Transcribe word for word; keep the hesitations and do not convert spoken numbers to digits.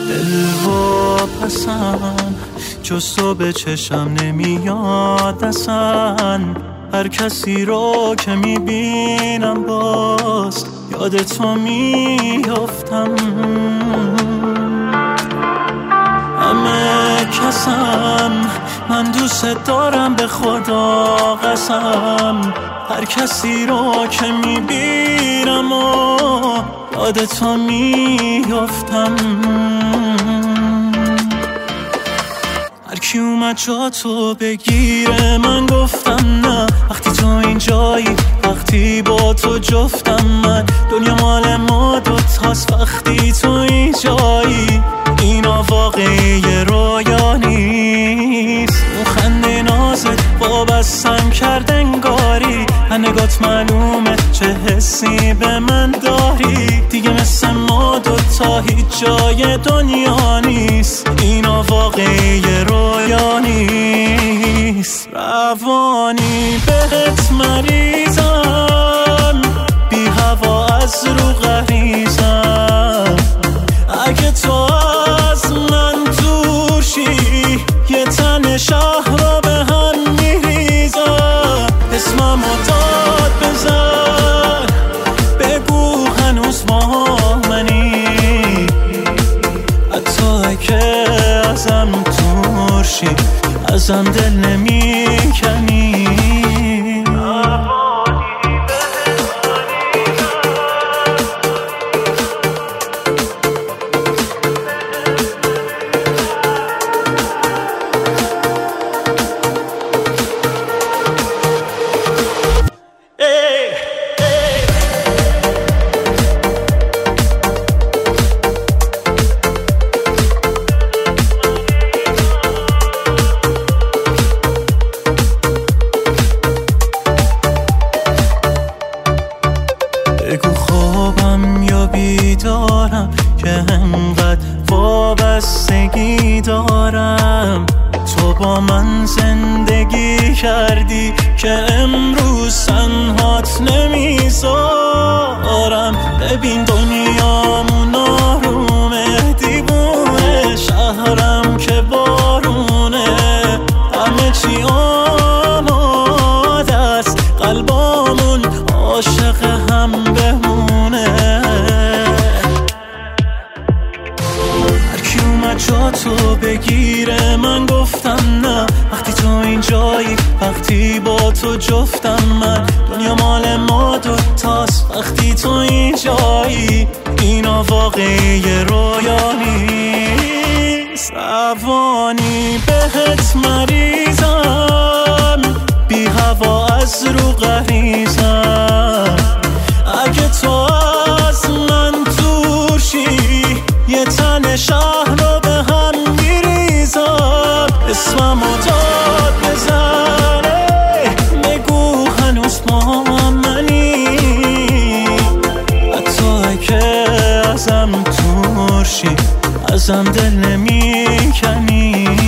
دل و پسم جز تو به چشم نمیاد اصلا. هر کسی رو که میبینم باز یاد تو میافتم. همه کسم من دوست دارم به خدا قسم. هر کسی رو که میبینم و یاد تو میافتم. هر کی اومد جا تو بگیره من گفتم نه. وقتی تو اینجایی وقتی با تو جفتم من. دنیا مال ما دوتاست وقتی تو اینجایی. اینا واقعی رویا نیست. اون خنده نازت وابستم کرد انگاری. نگات معلومه چه حسی به من داری. دیگه مثل ما دوتا هیچ جای دنیا نیست. اینا واقعی رویا نیست. روانی بهت مریضم بی هوا از رو غریزم. اگه تو از من دور شی یه تن شهر رو به هم میریزم. اسممو داد بزن بگو هنوز با منی. حتی اگه ازم دور شی ازم دل نمیکنی. بگو خوابم یا بیدارم که انقدر وابستگی دارم. تو با من زندگی کردی که امروز تنهات نمیذارم. ببین دنیامون آرومه دیوونه. شهرم که بارونه همه چی آماده است. قلبامون عاشق هم بمونه. هر کی اومد جا تو بگیره من گفتم نه. وقتی تو اینجایی وقتی با تو جفتم من. دنیا مال ما دوتاست وقتی تو اینجایی. اینا واقعی رویا نیست. روانی بهت مریضم بی هوا از رو غریزم. اگه تو از من دور شی یه تن شهر رو به هم میریزم. اسممو داد بزنه بگو هنوز با منی. حتی اگه ازم دور شی ازم دل نمیکنی.